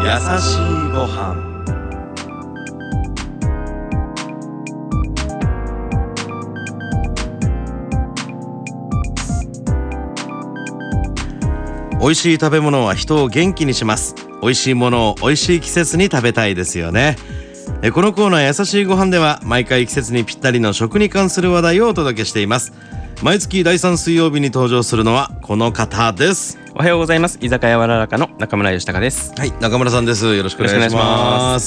優しいご飯。美味しい食べ物は人を元気にします。美味しいものを美味しい季節に食べたいですよね。このコーナー優しいご飯では毎回季節にぴったりの食に関する話題をお届けしています。毎月第3水曜日に登場するのはこの方です。 おはようございます。居酒屋わららかの中村義孝です。 はい、中村さんです。よろしくお願いします。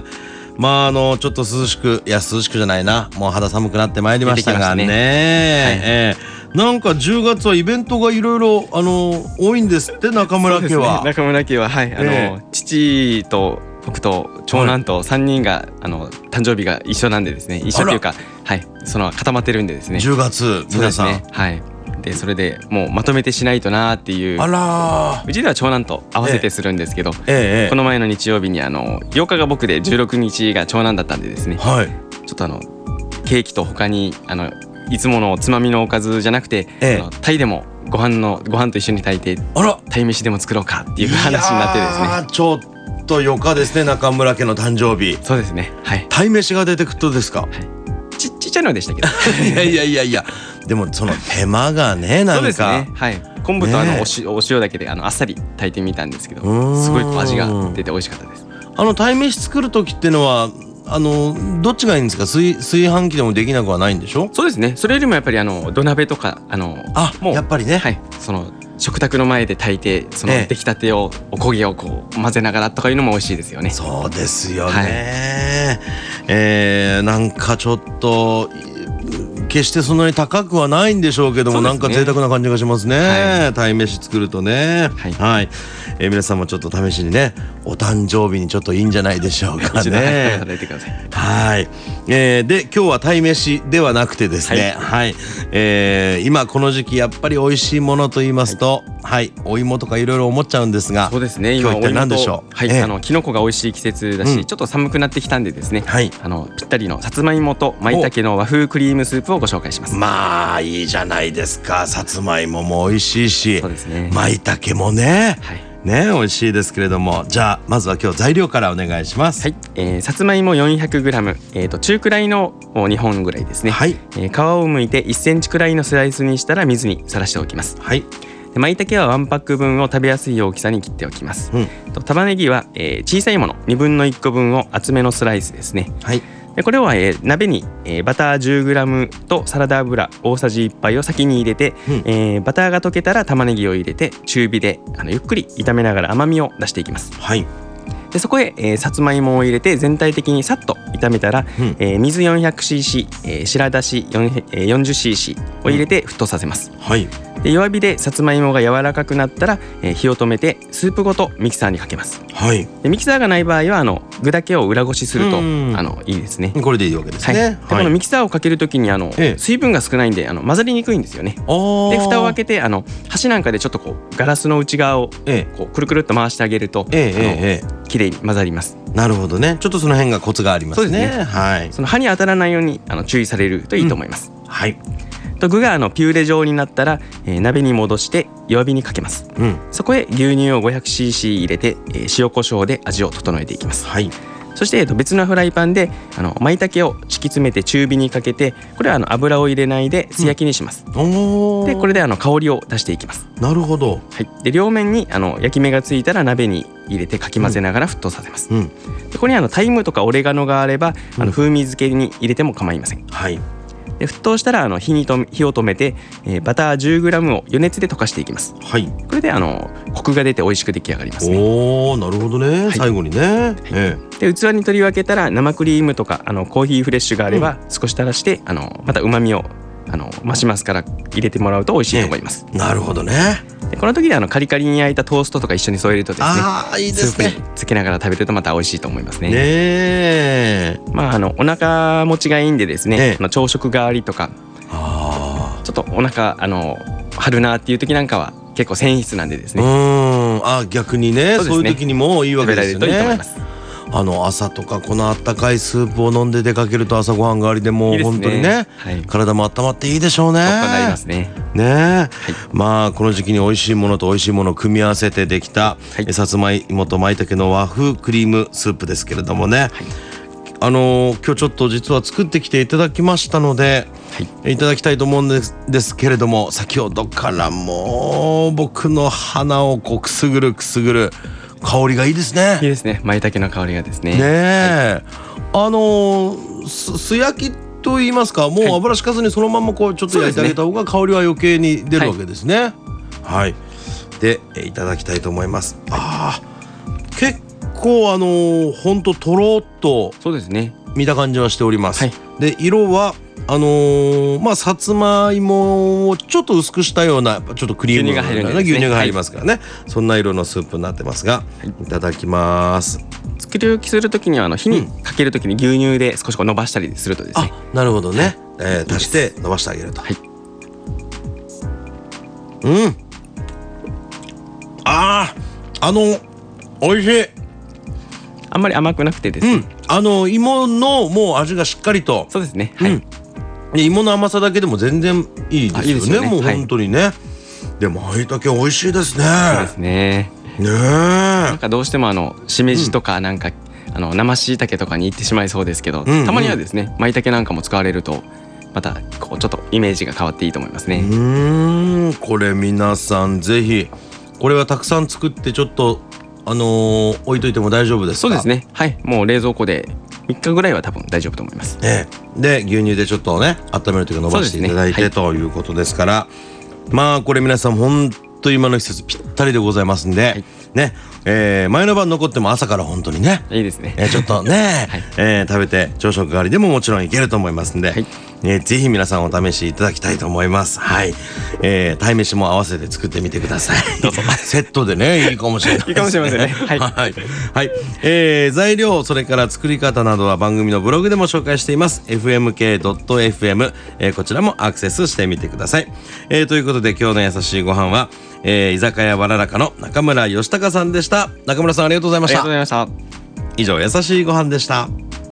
まあちょっと涼しくじゃないな、もう肌寒くなってまいりましたがね。なんか10月はイベントがいろいろ多いんですって、中村家は。 そうですね、中村家は父と僕と長男と3人が誕生日が一緒なんでですね、一緒というかその固まってるんでですね、 10月皆さん、 でそれでもうまとめてしないとなっていう。うちでは長男と合わせてするんですけど、この前の日曜日に8日が僕で16日が長男だったんでですね、ちょっとケーキと他にいつものつまみのおかずじゃなくて、タイでもご飯と一緒に炊いてタイ飯でも作ろうかっていう話になってですね。 ちょっとよかですね、中村家の誕生日。 そうですね、 タイ飯が出てくるとですか。 ちっちゃいのでしたけどいやでもその手間がね、なんかそうですね、 昆布とお塩だけであっさり炊いてみたんですけど、すごい味が出て美味しかったです。 タイ飯作る時っていうのはどっちがいいんですか。炊飯器でもできなくはないんでしょ。 そうですね、それよりもやっぱり土鍋とかもうやっぱりね、 その食卓の前で炊いてその出来たてをおこげをこう混ぜながらとかいうのも美味しいですよね。 そうですよね、なんかちょっと決してそんなに高くはないんでしょうけども、なんか贅沢な感じがしますね、タイ飯作るとね。皆さんもちょっと試しにね、お誕生日にちょっといいんじゃないでしょうかね。 食べてください。 で今日はタイ飯ではなくてですね、今この時期やっぱり美味しいものと言いますと、お芋とかいろいろ思っちゃうんですが、 そうですね、 今日一体何でしょう。 きのこが美味しい季節だし、ちょっと寒くなってきたんでですね、ぴったりのさつまいもと舞茸の和風クリームスープをご紹介します。 まあいいじゃないですか。さつまいもも美味しいし、舞茸もね、美味しいですけれども、じゃあまずは今日材料からお願いします。 さつまいも 400g、中くらいの2本ぐらいですね。皮を剥いて1センチくらいのスライスにしたら水にさらしておきます。舞茸は1パック分を食べやすい大きさに切っておきます。玉ねぎは小さいもの1分の1個分を厚めのスライスですね。これは鍋にバター 10g とサラダ油大さじ1杯を先に入れて、バターが溶けたら玉ねぎを入れて中火でゆっくり炒めながら甘みを出していきます。でそこへさつまいもを入れて全体的にさっと炒めたら、水 400cc、白だし 40cc を入れて沸騰させます。で弱火でさつまいもが柔らかくなったら、火を止めてスープごとミキサーにかけます。でミキサーがない場合は具だけを裏ごしするといいですね。 これでいいわけですね。 でこのミキサーをかけるときに水分が少ないんで混ざりにくいんですよね。で蓋を開けて箸なんかでちょっとこうガラスの内側をこうくるくるっと回してあげるときれいに混ざります。 なるほどね。ちょっとその辺がコツがありますね。 その刃に当たらないように注意されるといいと思います。具がピューレ状になったら、鍋に戻して弱火にかけます。そこへ牛乳を 500cc 入れて、塩コショウで味を整えていきます。そして別のフライパンで舞茸を敷き詰めて中火にかけて、これは油を入れないで素焼きにします。でこれで香りを出していきます。 なるほど。 で両面に焼き目がついたら鍋に入れてかき混ぜながら沸騰させます。でここにタイムとかオレガノがあれば風味付けに入れても構いません。で沸騰したら火を止めて、バター 10g を余熱で溶かしていきます。これでコクが出て美味しく出来上がりますね。 なるほどね。最後にね、 で器に取り分けたら生クリームとかコーヒーフレッシュがあれば少し垂らしてまた旨味を増しますから入れてもらうと美味しいと思います。 なるほどね。 でこの時でカリカリに焼いたトーストとか一緒に添えるとですね、 いいですね。 スープにつけながら食べるとまた美味しいと思いますね。お腹持ちがいいんでですね、朝食代わりとかちょっとお腹張るなっていう時なんかは結構繊維質なんでですね。 逆にね、そういう時にもいいわけですよね。 食べられるといいと思います。 朝とかこのあったかいスープを飲んで出かけると朝ごはん代わりでもう本当にね、はい、体も温まっていいでしょうね。 なりますね。 はい、まあこの時期に美味しいものと美味しいものを組み合わせてできた、はい、さつまいもと舞茸の和風クリームスープですけれどもね、はい、今日ちょっと実は作ってきていただきましたので、はい、いただきたいと思うんですけれども、先ほどからもう僕の鼻をこうくすぐる香りがいいですね。 いいですね。舞茸の香りがですね。 ねえ、はい、素焼きと言いますか、もう油敷かずにそのままこうちょっと焼いてあげた方が香りは余計に出るわけですね。はい。でいただきたいと思います。結構ほんととろっとそうですね。 見た感じはしております。はい、で色はさつまいもをちょっと薄くしたようなちょっとクリームが入るんですね。牛乳が入りますからね、はい、そんな色のスープになってますが、はい、いただきます。 作り置きするときには火にかけるときに牛乳で少しこう伸ばしたりするとですね、 なるほどね、足して伸ばしてあげると、はい、美味しい。 あんまり甘くなくてですね、 芋のもう味がしっかりと、 そうですね、はい、 芋の甘さだけでも全然いいですよね。もう本当にね、はい、でも舞茸美味しいですね。 そうですね。なんかどうしてもしめじとかなんか、生しいたけとかに行ってしまいそうですけど、たまにはですね舞茸なんかも使われるとまたこうちょっとイメージが変わっていいと思いますね。 これ皆さんぜひこれはたくさん作ってちょっと置いといても大丈夫ですか？ そうですね、はい、もう冷蔵庫で3日ぐらいは多分大丈夫と思います。 で牛乳でちょっとね温めるというか伸ばしていただいて、ということですから、まあこれ皆さん本当に今の季節ぴったりでございますんで、ね、前の晩残っても朝から本当にねいいですね、 ちょっとね、食べて朝食代わりでももちろんいけると思いますんで、ぜひ皆さんお試しいただきたいと思います。はい、鯛めしも合わせて作ってみてください。どうぞセットでねいいかもしれないですね。 いいかもしれませんね。はい、 はいはい、材料それから作り方などは番組のブログでも紹介しています。 fmk.fm、こちらもアクセスしてみてください。ということで今日の優しいご飯は、居酒屋わららかの中村義孝さんでした。中村さんありがとうございました。 ありがとうございました。 以上優しいご飯でした。